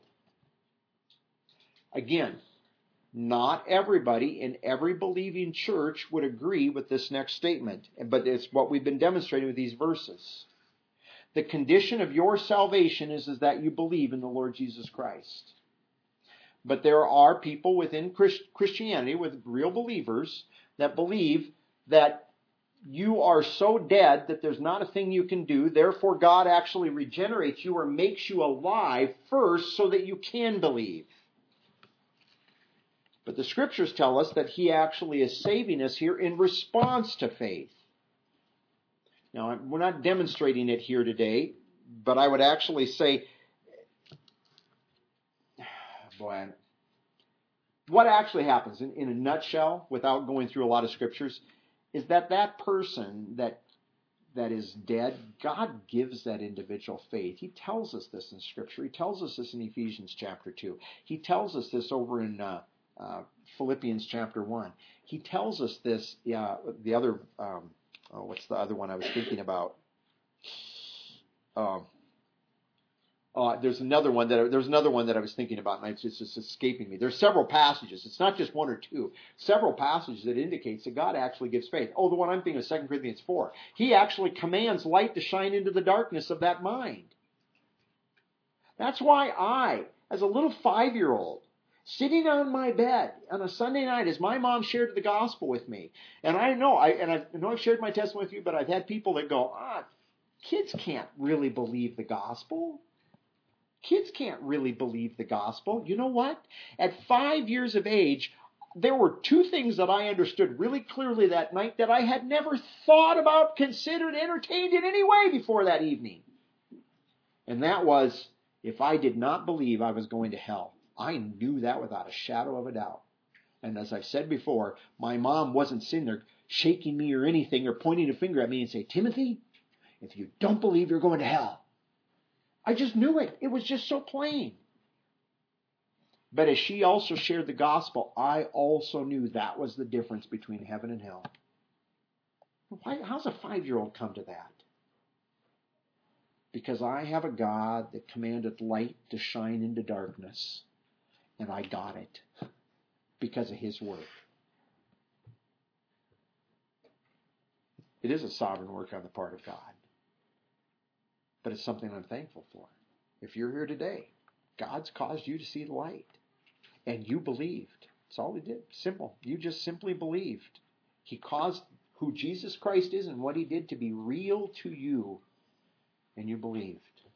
[SPEAKER 1] Again, not everybody in every believing church would agree with this next statement, but it's what we've been demonstrating with these verses. The condition of your salvation is that you believe in the Lord Jesus Christ. But there are people within Christianity, with real believers, that believe that you are so dead that there's not a thing you can do. Therefore, God actually regenerates you or makes you alive first so that you can believe. But the scriptures tell us that he actually is saving us here in response to faith. Now, we're not demonstrating it here today, but I would actually say, what actually happens in a nutshell, without going through a lot of scriptures, is that person that is dead, God gives that individual faith. He tells us this in Scripture. He tells us this in Ephesians chapter 2. He tells us this over in Philippians chapter 1. He tells us this, the other, what's the other one I was thinking about? There's another one that I was thinking about, and it's just escaping me. There's several passages. It's not just one or two. Several passages that indicates that God actually gives faith. Oh, the one I'm thinking of, 2 Corinthians 4. He actually commands light to shine into the darkness of that mind. That's why I, as a little 5-year-old, sitting on my bed on a Sunday night as my mom shared the gospel with me, and I know I've shared my testimony with you, but I've had people that go, kids can't really believe the gospel. Kids can't really believe the gospel. You know what? At 5 years of age, there were two things that I understood really clearly that night that I had never thought about, considered, entertained in any way before that evening. And that was, if I did not believe I was going to hell, I knew that without a shadow of a doubt. And as I've said before, my mom wasn't sitting there shaking me or anything or pointing a finger at me and say, Timothy, if you don't believe you're going to hell. I just knew it. It was just so plain. But as she also shared the gospel, I also knew that was the difference between heaven and hell. How's a 5-year-old come to that? Because I have a God that commanded light to shine into darkness. And I got it because of His work. It is a sovereign work on the part of God. But it's something I'm thankful for. If you're here today, God's caused you to see the light. And you believed. That's all He did. Simple. You just simply believed. He caused who Jesus Christ is and what He did to be real to you. And you believed.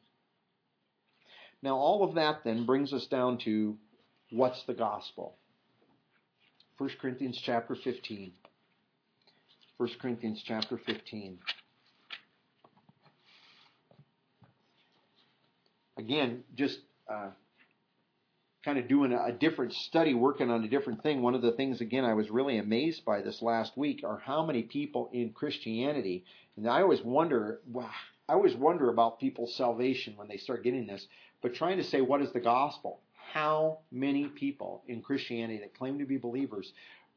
[SPEAKER 1] Now all of that then brings us down to what's the gospel? 1 Corinthians chapter 15. 1 Corinthians chapter 15. Again, just kind of doing a different study, working on a different thing. One of the things, again, I was really amazed by this last week are how many people in Christianity, and I always wonder about people's salvation when they start getting this, but trying to say, what is the gospel? How many people in Christianity that claim to be believers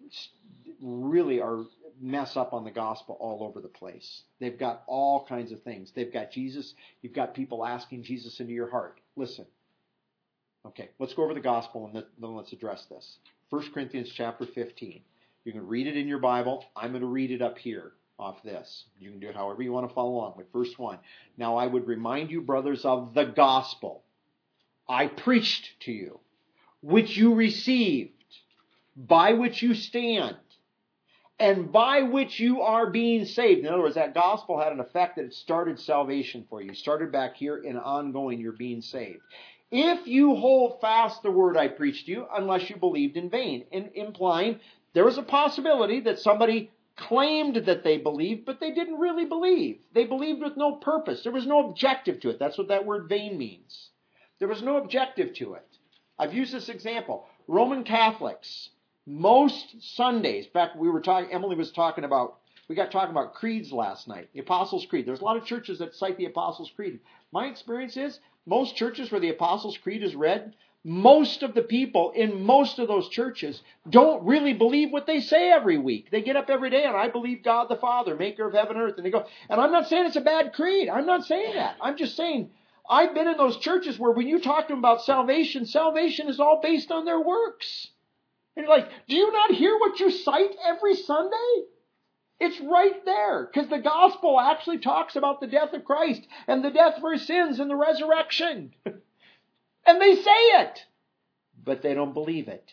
[SPEAKER 1] really are mess up on the gospel all over the place. They've got all kinds of things. They've got Jesus. You've got people asking Jesus into your heart. Listen. Okay, let's go over the gospel and then let's address this. 1 Corinthians chapter 15. You can read it in your Bible. I'm going to read it up here off this. You can do it however you want to follow along with verse 1. Now I would remind you, brothers, of the gospel I preached to you, which you received, by which you stand, and by which you are being saved. In other words, that gospel had an effect that it started salvation for you. Started back here and ongoing, you're being saved. If you hold fast the word I preached to you, unless you believed in vain. Implying there was a possibility that somebody claimed that they believed, but they didn't really believe. They believed with no purpose. There was no objective to it. That's what that word vain means. There was no objective to it. I've used this example. Roman Catholics, most Sundays, in fact, Emily was talking about, we got talking about creeds last night, the Apostles' Creed. There's a lot of churches that cite the Apostles' Creed. My experience is, most churches where the Apostles' Creed is read, most of the people in most of those churches don't really believe what they say every week. They get up every day and I believe God the Father, maker of heaven and earth. And they go, and I'm not saying it's a bad creed. I'm not saying that. I'm just saying, I've been in those churches where when you talk to them about salvation, salvation is all based on their works. And you're like, do you not hear what you cite every Sunday? It's right there, because the gospel actually talks about the death of Christ and the death for his sins and the resurrection. And they say it, but they don't believe it.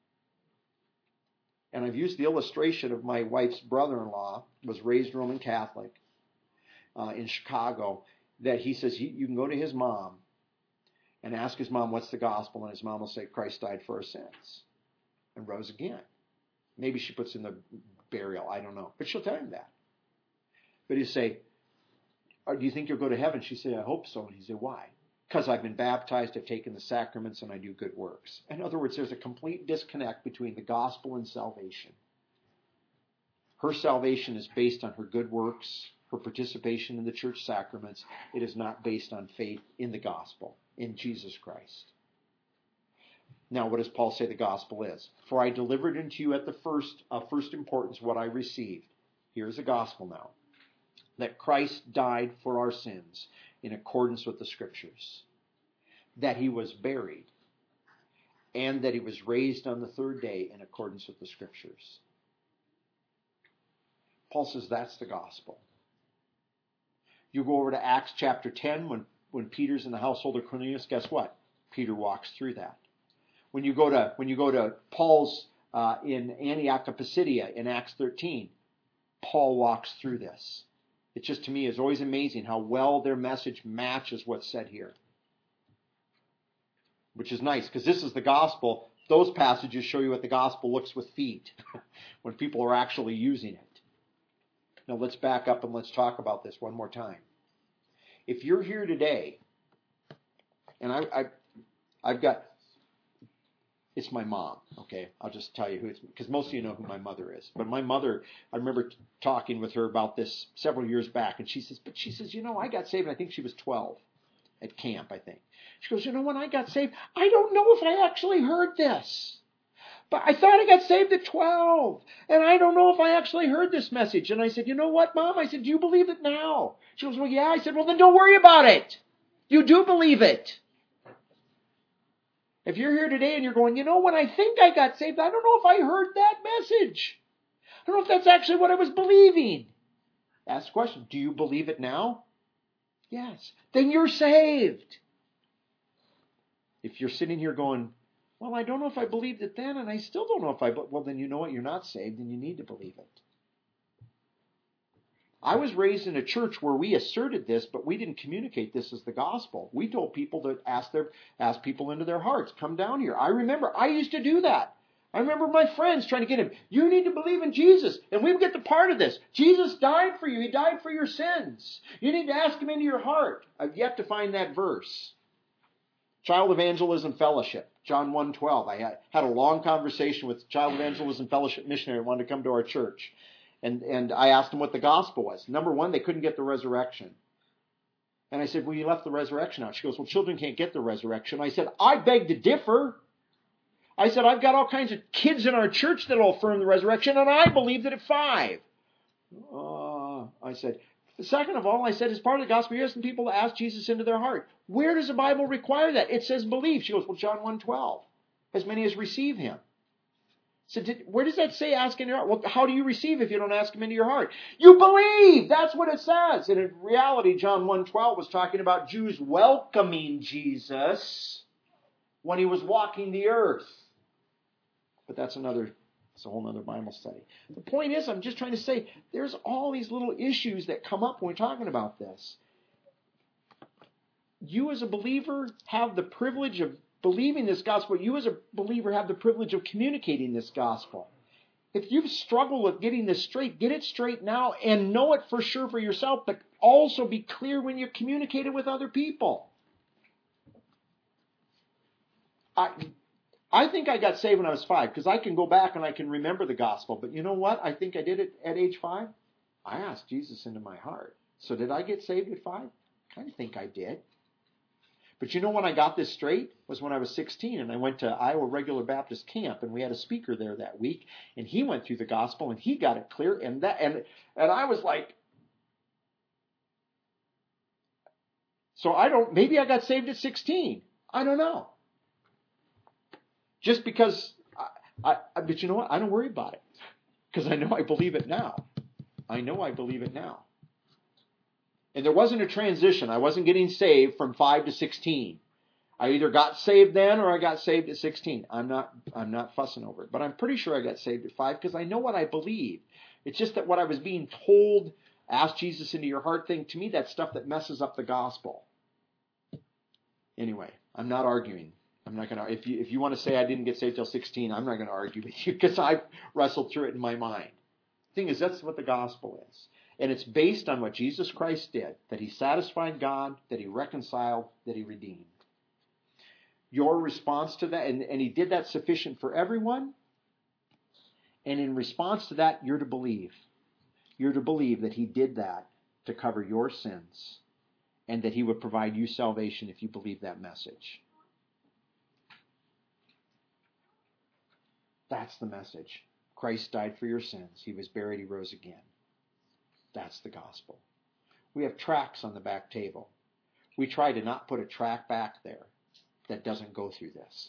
[SPEAKER 1] And I've used the illustration of my wife's brother-in-law, was raised Roman Catholic in Chicago, that he says you can go to his mom and ask his mom, what's the gospel? And his mom will say, Christ died for our sins and rose again. Maybe she puts in the burial, I don't know. But she'll tell him that. But he'll say, do you think you'll go to heaven? She say, I hope so. And he say, why? Because I've been baptized, I've taken the sacraments, and I do good works. In other words, there's a complete disconnect between the gospel and salvation. Her salvation is based on her good works, her participation in the church sacraments. It is not based on faith in the gospel, in Jesus Christ. Now, what does Paul say the gospel is? For I delivered unto you at the first importance what I received. Here's the gospel now. That Christ died for our sins in accordance with the Scriptures. That he was buried. And that he was raised on the third day in accordance with the Scriptures. Paul says that's the gospel. You go over to Acts chapter 10 when Peter's in the household of Cornelius, guess what? Peter walks through that. When you go to Paul's in Antioch of Pisidia in Acts 13, Paul walks through this. It just, to me, is always amazing how well their message matches what's said here. Which is nice, because this is the gospel. Those passages show you what the gospel looks with feet, when people are actually using it. Now let's back up and let's talk about this one more time. If you're here today, and I've got, it's my mom, okay? I'll just tell you who it's, because most of you know who my mother is. But my mother, I remember talking with her about this several years back, and she says, you know, I got saved, and I think she was 12 at camp, I think. She goes, you know, when I got saved, I don't know if I actually heard this. But I thought I got saved at 12, and I don't know if I actually heard this message. And I said, you know what, Mom? I said, do you believe it now? She goes, well, yeah. I said, well, then don't worry about it. You do believe it. If you're here today and you're going, you know, when I think I got saved, I don't know if I heard that message. I don't know if that's actually what I was believing. Ask the question, do you believe it now? Yes. Then you're saved. If you're sitting here going, well, I don't know if I believed it then, and I still don't know if I... Well, then you know what? You're not saved, and you need to believe it. I was raised in a church where we asserted this, but we didn't communicate this as the gospel. We told people to ask people into their hearts, come down here. I remember, I used to do that. I remember my friends trying to get him, you need to believe in Jesus, and we would get the part of this. Jesus died for you. He died for your sins. You need to ask him into your heart. I've yet to find that verse. Child Evangelism Fellowship, John 1:12. I had a long conversation with Child Evangelism Fellowship missionary who wanted to come to our church. And I asked them what the gospel was. Number one, they couldn't get the resurrection. And I said, well, you left the resurrection out. She goes, well, children can't get the resurrection. I said, I beg to differ. I said, I've got all kinds of kids in our church that will affirm the resurrection, and I believed it at 5. I said, second of all, I said, as part of the gospel, you're asking people to ask Jesus into their heart. Where does the Bible require that? It says believe. She goes, well, John 1:12. As many as receive him. So where does that say ask in your heart? Well, how do you receive if you don't ask him into your heart? You believe! That's what it says. And in reality, John 1:12 was talking about Jews welcoming Jesus when he was walking the earth. But it's a whole other Bible study. The point is, I'm just trying to say, there's all these little issues that come up when we're talking about this. You as a believer have the privilege of believing this gospel. You as a believer have the privilege of communicating this gospel. If you've struggled with getting this straight, get it straight now and know it for sure for yourself, but also be clear when you communicate it with other people. I think I got saved when I was 5 because I can go back and I can remember the gospel. But you know what? I think I did it at age 5. I asked Jesus into my heart. So did I get saved at 5? I kind of think I did. But you know when I got this straight was when I was 16 and I went to Iowa Regular Baptist Camp and we had a speaker there that week and he went through the gospel and he got it clear and I was like, so maybe I got saved at 16. I don't know. Just because, but you know what? I don't worry about it because I know I believe it now. I know I believe it now. And there wasn't a transition. I wasn't getting saved from 5 to 16. I either got saved then or I got saved at 16. I'm not fussing over it. But I'm pretty sure I got saved at 5 because I know what I believe. It's just that what I was being told, ask Jesus into your heart thing, to me that's stuff that messes up the gospel. Anyway, I'm not arguing. I'm not going to. If you want to say I didn't get saved till 16, I'm not going to argue with you because I've wrestled through it in my mind. The thing is, that's what the gospel is. And it's based on what Jesus Christ did, that he satisfied God, that he reconciled, that he redeemed. Your response to that, and he did that sufficient for everyone. And in response to that, you're to believe. You're to believe that he did that to cover your sins and that he would provide you salvation if you believe that message. That's the message. Christ died for your sins. He was buried. He rose again. That's the gospel. We have tracts on the back table. We try to not put a tract back there that doesn't go through this.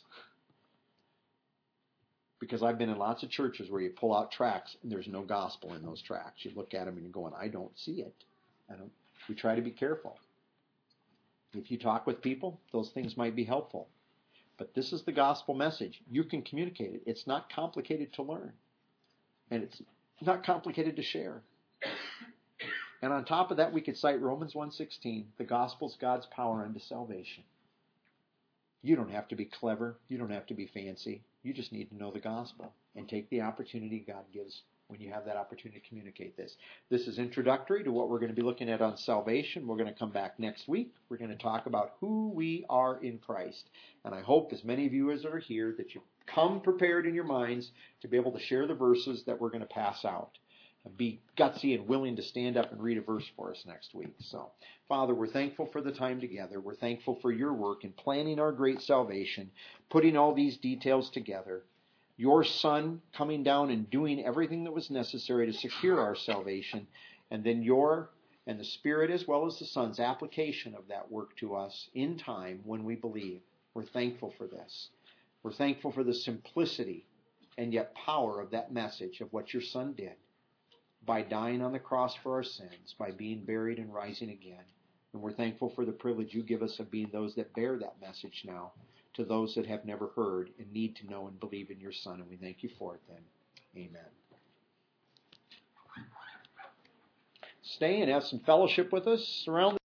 [SPEAKER 1] Because I've been in lots of churches where you pull out tracts and there's no gospel in those tracts. You look at them and you're going, I don't see it. We try to be careful. If you talk with people, those things might be helpful. But this is the gospel message. You can communicate it. It's not complicated to learn. And it's not complicated to share. And on top of that, we could cite Romans 1:16, the gospel's God's power unto salvation. You don't have to be clever. You don't have to be fancy. You just need to know the gospel and take the opportunity God gives when you have that opportunity to communicate this. This is introductory to what we're going to be looking at on salvation. We're going to come back next week. We're going to talk about who we are in Christ. And I hope as many of you as are here that you come prepared in your minds to be able to share the verses that we're going to pass out. And be gutsy and willing to stand up and read a verse for us next week. So, Father, we're thankful for the time together. We're thankful for your work in planning our great salvation, putting all these details together. Your Son coming down and doing everything that was necessary to secure our salvation, and then your and the Spirit as well as the Son's application of that work to us in time when we believe. We're thankful for this. We're thankful for the simplicity and yet power of that message of what your Son did by dying on the cross for our sins, by being buried and rising again. And we're thankful for the privilege you give us of being those that bear that message now to those that have never heard and need to know and believe in your Son. And we thank you for it then. Amen. Stay and have some fellowship with us around